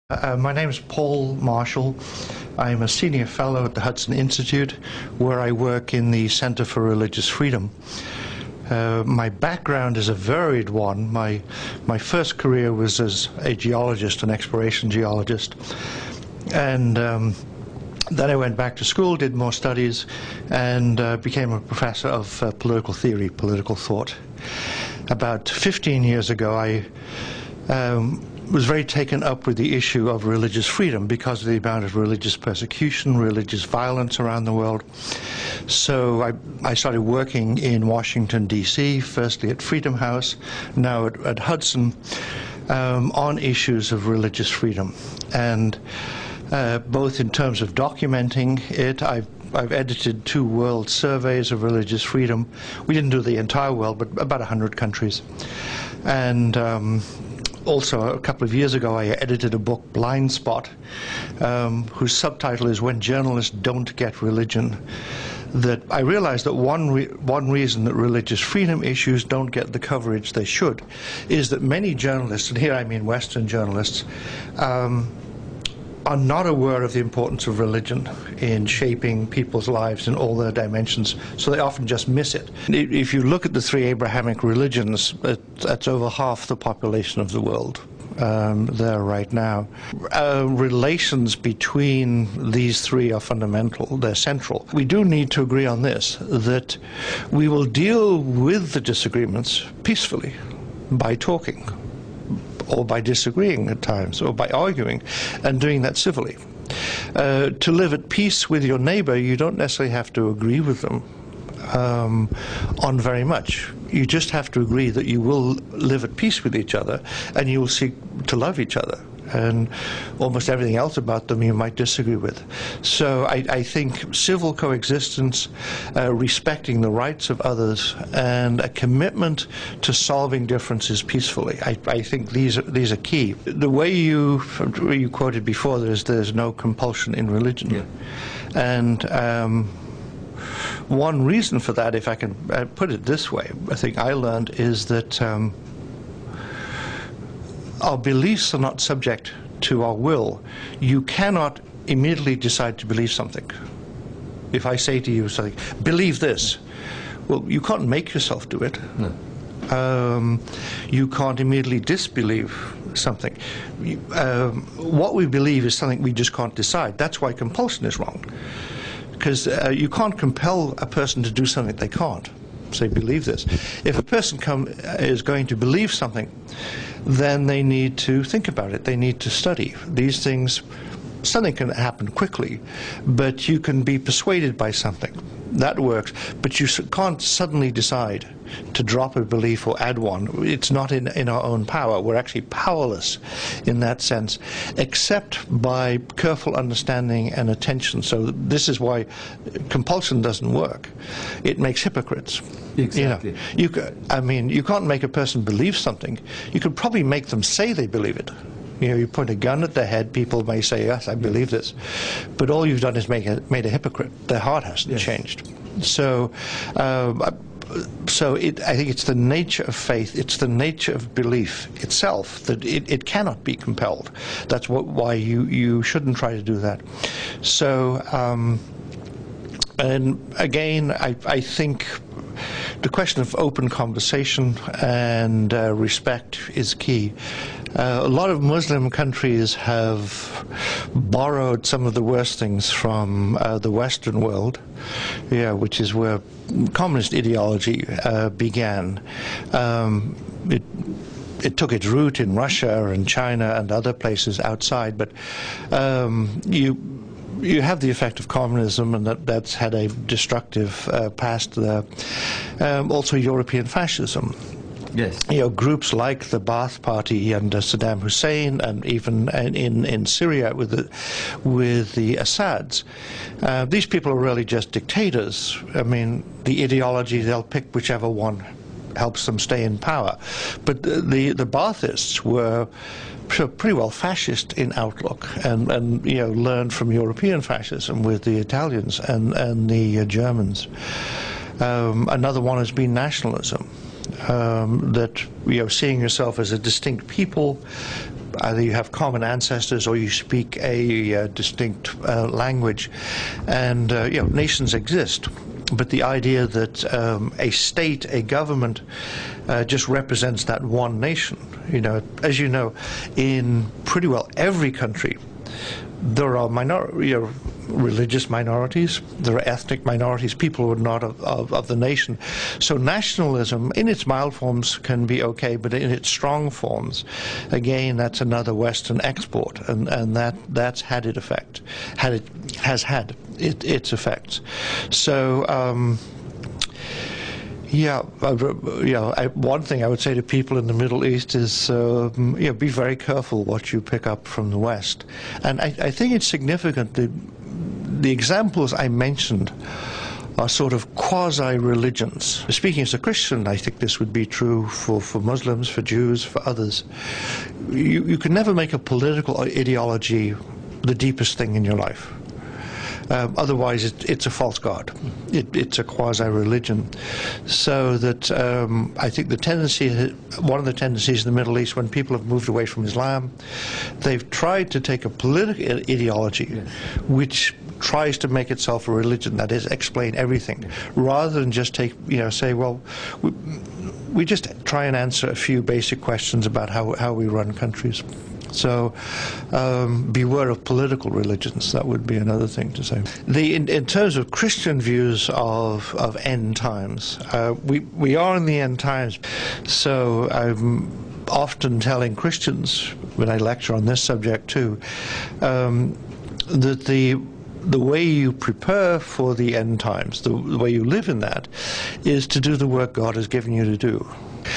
My name is Paul Marshall. I'm a senior fellow at the Hudson Institute, where I work in the Center for Religious Freedom. My background is a varied one. My first career was as a geologist, an exploration geologist. And then I went back to school, did more studies, and became a professor of political theory, political thought. About 15 years ago, I was very taken up with the issue of religious freedom because of the amount of religious persecution, religious violence around the world. So I started working in Washington, D.C., firstly at Freedom House, now at Hudson, on issues of religious freedom. And both in terms of documenting it, I've edited 2 world surveys of religious freedom. We didn't do the entire world, but about 100 countries. And also, a couple of years ago, I edited a book, Blind Spot, whose subtitle is When Journalists Don't Get Religion. That I realized that one reason that religious freedom issues don't get the coverage they should is that many journalists, and here I mean Western journalists, are not aware of the importance of religion in shaping people's lives in all their dimensions, so they often just miss it. If you look at the 3 Abrahamic religions, that's over half the population of the world there right now. Relations between these 3 are fundamental, they're central. We do need to agree on this, that we will deal with the disagreements peacefully by talking, or by disagreeing at times, or by arguing, and doing that civilly. To live at peace with your neighbor, you don't necessarily have to agree with them on very much. You just have to agree that you will live at peace with each other, and you will seek to love each other. And almost everything else about them you might disagree with. So I think civil coexistence, respecting the rights of others, and a commitment to solving differences peacefully, I think these are key. The way you quoted before, there's no compulsion in religion. Yeah. And one reason for that, if I can put it this way, I think I learned, is that our beliefs are not subject to our will. You cannot immediately decide to believe something. If I say to you something, believe this, well, you can't make yourself do it. No. You can't immediately disbelieve something. What we believe is something we just can't decide. That's why compulsion is wrong. Because you can't compel a person to do something they can't. Say, believe this. If a person is going to believe something, then they need to think about it. They need to study. These things, something can happen quickly, but you can be persuaded by something. That works, but you can't suddenly decide to drop a belief or add one. It's not in our own power. We're actually powerless in that sense, except by careful understanding and attention. So this is why compulsion doesn't work. It makes hypocrites. Exactly. You can't make a person believe something. You could probably make them say they believe it. You point a gun at their head, people may say, yes, I believe this. But all you've done is made a hypocrite. Their heart hasn't changed. So I think it's the nature of faith, it's the nature of belief itself, that it cannot be compelled. That's why you shouldn't try to do that. So, and again, I think the question of open conversation and respect is key. A lot of Muslim countries have borrowed some of the worst things from the Western world, which is where communist ideology began. It took its root in Russia and China and other places outside, but you have the effect of communism, and that's had a destructive past there. Also European fascism. Yes. Groups like the Ba'ath Party under Saddam Hussein, and even in Syria with the Assads. These people are really just dictators. I mean, the ideology, they'll pick whichever one helps them stay in power. But the Baathists were pretty well fascist in outlook, and learned from European fascism with the Italians and the Germans. Another one has been nationalism. That seeing yourself as a distinct people, Either you have common ancestors or you speak a distinct language. And nations exist. But the idea that a state, a government, just represents that one nation, as you know, in pretty well every country, there are religious minorities, there are ethnic minorities, people who are not of the nation. So nationalism, in its mild forms, can be okay, but in its strong forms, again, that's another Western export, and that's had its effect. Has had its effects. So. One thing I would say to people in the Middle East is, be very careful what you pick up from the West. And I think it's significant that the examples I mentioned are sort of quasi-religions. Speaking as a Christian, I think this would be true for Muslims, for Jews, for others. You can never make a political ideology the deepest thing in your life. Otherwise, it's a false god. It's a quasi-religion. So that I think one of the tendencies in the Middle East, when people have moved away from Islam, they've tried to take a political ideology, which tries to make itself a religion, that is, explain everything, rather than just say, well, we just try and answer a few basic questions about how we run countries. So beware of political religions. That would be another thing to say. In terms of Christian views of end times, we are in the end times. So I'm often telling Christians, when I lecture on this subject too, that the way you prepare for the end times, the way you live in that, is to do the work God has given you to do.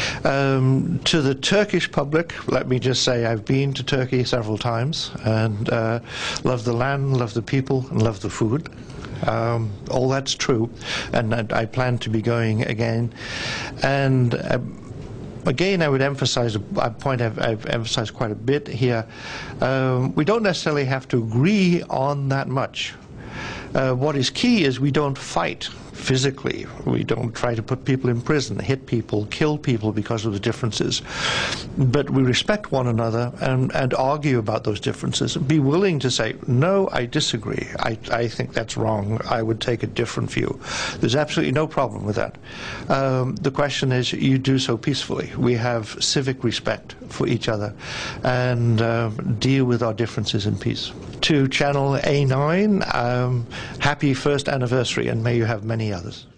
To the Turkish public, let me just say I've been to Turkey several times and love the land, love the people, and love the food. All that's true, and I plan to be going again. And again, I would emphasize a point I've emphasized quite a bit here. We don't necessarily have to agree on that much. What is key is we don't fight physically. We don't try to put people in prison, hit people, kill people because of the differences. But we respect one another and argue about those differences. Be willing to say, no, I disagree. I think that's wrong. I would take a different view. There's absolutely no problem with that. The question is, you do so peacefully. We have civic respect for each other and deal with our differences in peace. To Channel A9, happy first anniversary, and may you have many others.